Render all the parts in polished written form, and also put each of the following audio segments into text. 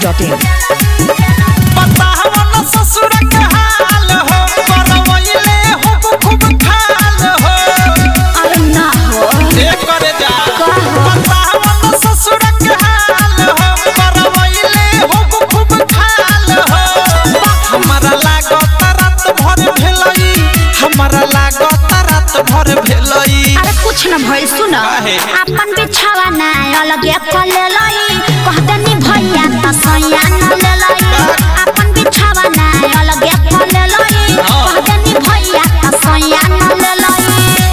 masti.in ससुर के हाल हो परवैले हो खूब खाल हो अरे ना हो ए करे जा बतावन ससुर के हाल हो परवैले हो खूब खाल हो हमरा लागत रात भर भेलई हमरा लागत रात भर भेलई अरे कुछ न भइल सुन अपन बिछावा ना अलगे कर लेलई कहतनी भैया त सैया न लेलई अपन बिछावा ना अलगे कर लेलई कहतनी भैया त सैया न लेलई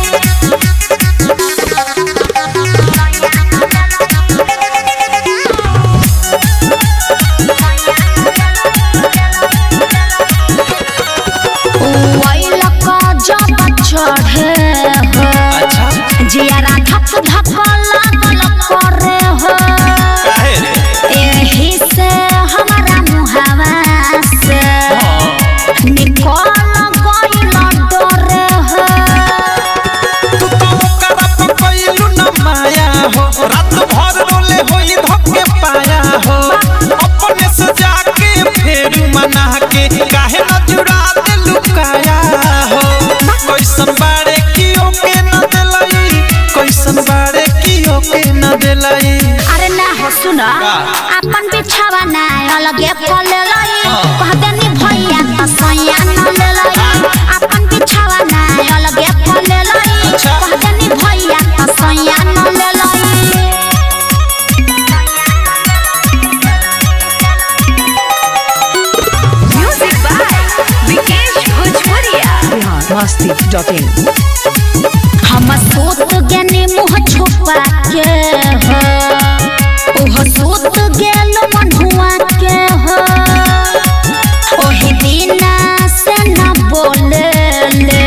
ओइल का जब चढ़े हो अच्छा जियारा धक धक लागल करे हो काहे रे एही से हमारा मुहावा से निकल गइल डरे हो तू तो ओकरा पकइलु न माया हो रात भर रोले होई धक्के पाया हो अपने से जाके फेर मना के काहे न जुड़ा दे लुकाया हो कैसन बाड़े कियो के न देलई कैसन बाड़े कियो के न देलई अरे ना हो सुन अपन बिछावा ना अलगे कर लेलई कहतनी भैया त सैया न लेलई अपन बिछावा ना अलगे कर लेलई कहतनी भैया त सैया न लेलई म्यूजिक बाय विकेश भोजपुरिया masti.in हम सोत गने मुँह छुपा के हो ओह सोत गेल मनुआ के हो ओही बिना से न बोले ले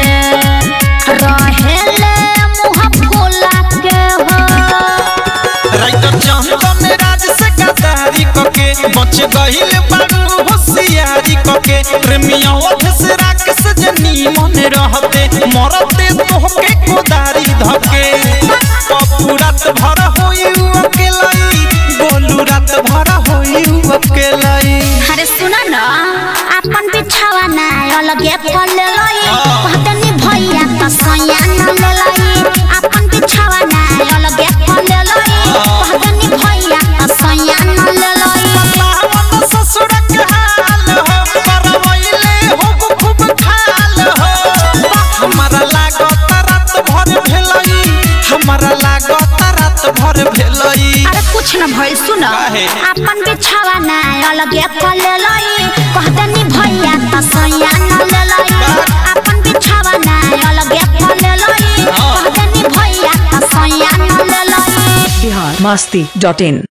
रहेले मुँह फुला के हो राइटर चंदन राज से गदारी कके बच गइल बारू होशियारी कके प्रेमिया ओठ से राख से जनी मन रहते मरते तोहके कोदारी धके पप्पू रात भर होई अकेलाई बोलू रात भर होई अकेलाई अरे सुना न अपन बिछावा ना अलगे कर लेलई कहतनी भैया त सैया न लेलई अपन बिछावा ना अलगे कर लेलई कहतनी भैया त सैया न लेलई बतावन ससुर के हाल हो परवैले हो खूब खाल हो हमरा लागत रात भर भेलई हमरा लागत रात भर भेलई अरे कुछ न भइल सुन अपन बिछावा ना अलगे कर लेलई कहतनी भैया त सैया न लेलई अपन बिछावा ना अलगे कर लेलई कहतनी भैया त सैया न लेलई masti.in